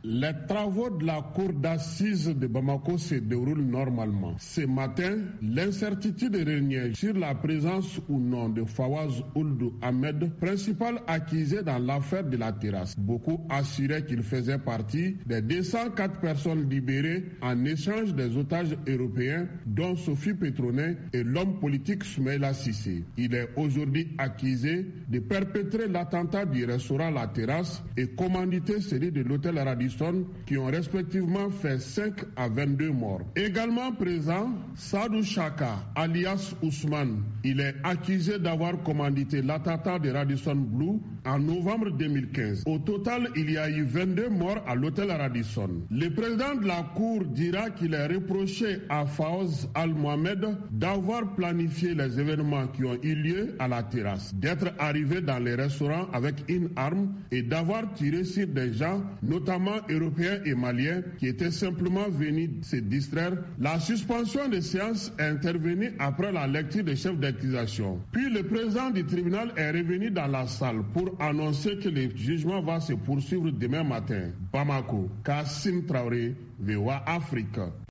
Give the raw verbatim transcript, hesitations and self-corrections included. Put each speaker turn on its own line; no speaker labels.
Les travaux de la cour d'assises de Bamako se déroulent normalement. Ce matin, l'incertitude régnait sur la présence ou non de Fawaz Ould Ahmed, principal accusé dans l'affaire de la terrasse. Beaucoup assuraient qu'il faisait partie des deux cent quatre personnes libérées en échange des otages européens, dont Sophie Petronet et l'homme politique Soumaïla Cissé. Il est aujourd'hui accusé de perpétrer l'attentat du restaurant La Terrasse et commanditer celui de l'hôtel Radisson, qui ont respectivement fait cinq à vingt-deux morts. Également présent, Sadou Chaka, alias Ousmane. Il est accusé d'avoir commandité l'attentat de Radisson Blu en novembre deux mille quinze. Au total, il y a eu vingt-deux morts à l'hôtel Radisson. Le président de la Cour dira qu'il est reproché à Fawaz Al-Mohamed d'avoir planifié les événements qui ont eu lieu à La Terrasse, d'être arrivé dans les restaurants avec une arme et d'avoir tiré sur des gens, notamment européens et maliens, qui étaient simplement venus se distraire. La suspension de séance est intervenue après la lecture des chefs d'accusation. Puis le président du tribunal est revenu dans la salle pour annoncer que le jugement va se poursuivre demain matin. Bamako, Kassim Traoré, V O A Afrique.